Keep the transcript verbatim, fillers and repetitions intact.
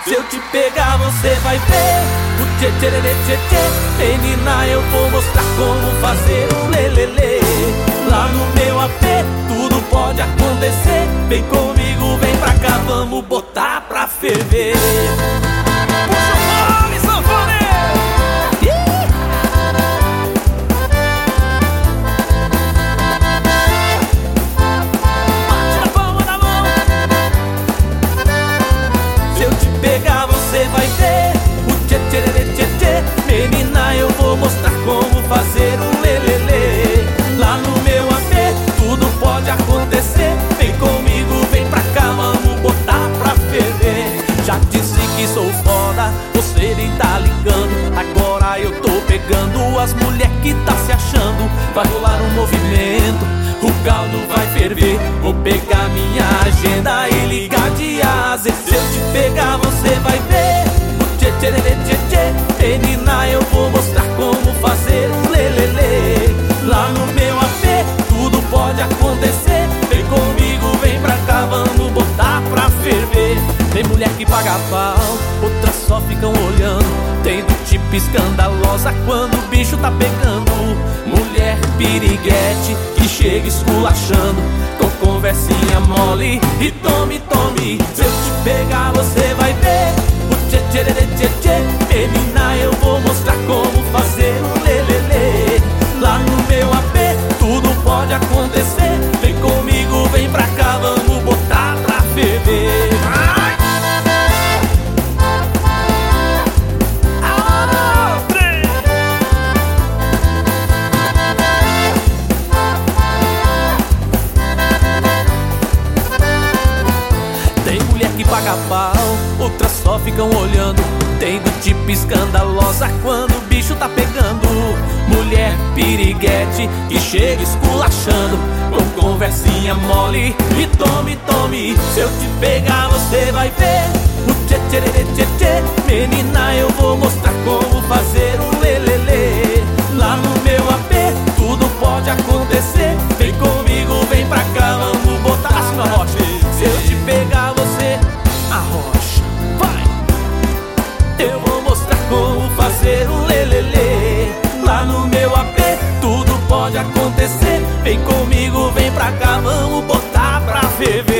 Se eu te pegar você vai ver o tchê tchê tchê tchê tchê. Menina, eu vou mostrar como fazer um lelele. Lá no meu A P tudo pode acontecer. Vem comigo, vem pra cá, vamos botar pra ferver. Puxa o fone, sanfoneiro! Bate na palma da mão. Se eu te pegar você vai ver o tchê tchê tchê tchê tchê. Menina, eu vou mostrar como fazer um lelele. Lá no meu A P tudo pode acontecer. Vem comigo, vem pra cá, vamos botar pra ferver. Já disse que sou foda, você nem tá ligando. Agora eu tô pegando as mulher que tá se achando. Vai rolar um movimento, o caldo vai ferver. Vou pegar minha agenda e ligar de asa. Se eu te pegar você vai ver o tchê tchê tchê tchê tchê. Menina, eu vou mostrar como fazer um lelele. Lá no meu A P tudo pode acontecer. Vem comigo, vem pra cá, vamos botar pra ferver. Tem mulher que paga pau, outras só ficam olhando. Tem do tipo escandalosa quando o bicho tá pegando. Mulher piriguete que chega esculachando, com conversinha mole e tome, tome. Se eu te pegar você vai ver o tchê tchê tchê tchê tchê. Menina, eu vou mostrar como fazer um lelele. Lá no meu A P tudo pode acontecer. Vem comigo, vem pra cá, vamos botar pra ferver. Tem mulher que paga pau, outras só ficam olhando. Tem do tipo escandalosa quando o bicho tá pegando. Mulher piriguete que chega esculachando, com conversinha mole e tome, tome. Se eu te pegar você vai ver o tchê tchê tchê tchê tchê. Menina, eu vou mostrar como fazer um lelele. Lá no meu A P tudo pode acontecer. Vem comigo, vem pra cá, vamos botar assim na rocha. Se eu te pegar você arrocha, vai. Eu vou mostrar como fazer um lelele. Lá no meu A P tudo pode acontecer. Vem comigo, vem pra cá, vamos botar pra ferver.